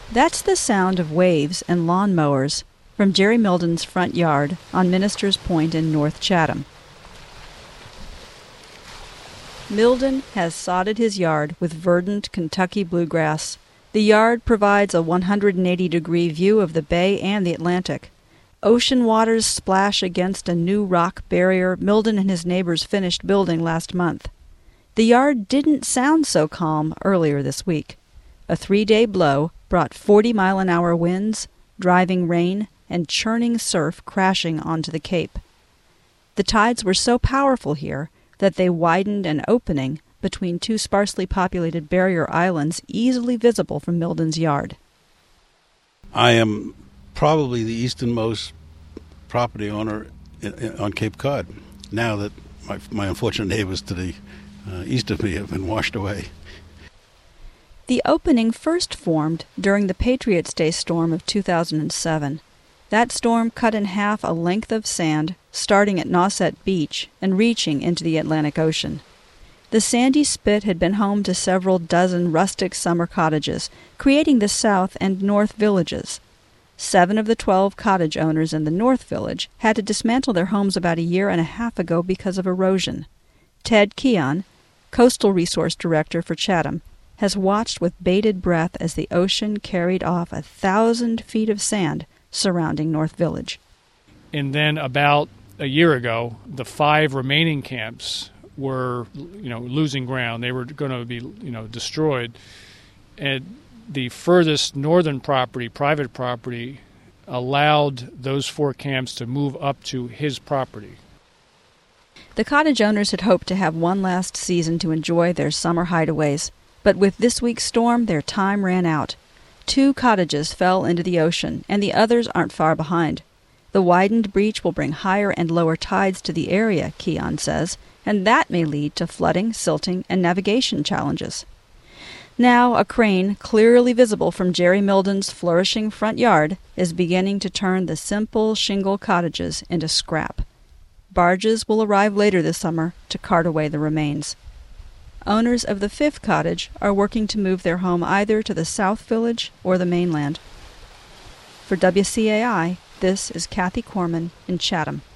That's the sound of waves and lawn mowers from Jerry Milden's front yard on Minister's Point in North Chatham. Milden has sodded his yard with verdant Kentucky bluegrass. The yard provides a 180-degree view of the bay and the Atlantic. Ocean waters splash against a new rock barrier Milden and his neighbors finished building last month. The yard didn't sound so calm earlier this week. A 3-day blow brought 40-mile-an-hour winds, driving rain, and churning surf crashing onto the Cape. The tides were so powerful here that they widened an opening between two sparsely populated barrier islands easily visible from Milden's yard. I am probably the easternmost property owner on Cape Cod, now that my unfortunate neighbors to the east of me have been washed away. The opening first formed during the Patriots' Day storm of 2007. That storm cut in half a length of sand, starting at Nauset Beach and reaching into the Atlantic Ocean. The sandy spit had been home to several dozen rustic summer cottages, creating the South and North Villages. 7 of the 12 cottage owners in the North Village had to dismantle their homes about a year and a half ago because of erosion. Ted Keon, Coastal Resource Director for Chatham, has watched with bated breath as the ocean carried off 1,000 feet of sand surrounding North Village. And then about a year ago, the 5 remaining camps were, losing ground. They were going to be, destroyed. And the furthest northern property, private property, allowed those 4 camps to move up to his property. The cottage owners had hoped to have one last season to enjoy their summer hideaways, but with this week's storm, their time ran out. 2 cottages fell into the ocean, and the others aren't far behind. The widened breach will bring higher and lower tides to the area, Keon says, and that may lead to flooding, silting, and navigation challenges. Now, a crane, clearly visible from Jerry Milden's flourishing front yard, is beginning to turn the simple shingle cottages into scrap. Barges will arrive later this summer to cart away the remains. Owners of the 5th cottage are working to move their home either to the South Village or the mainland. For WCAI, this is Kathy Corman in Chatham.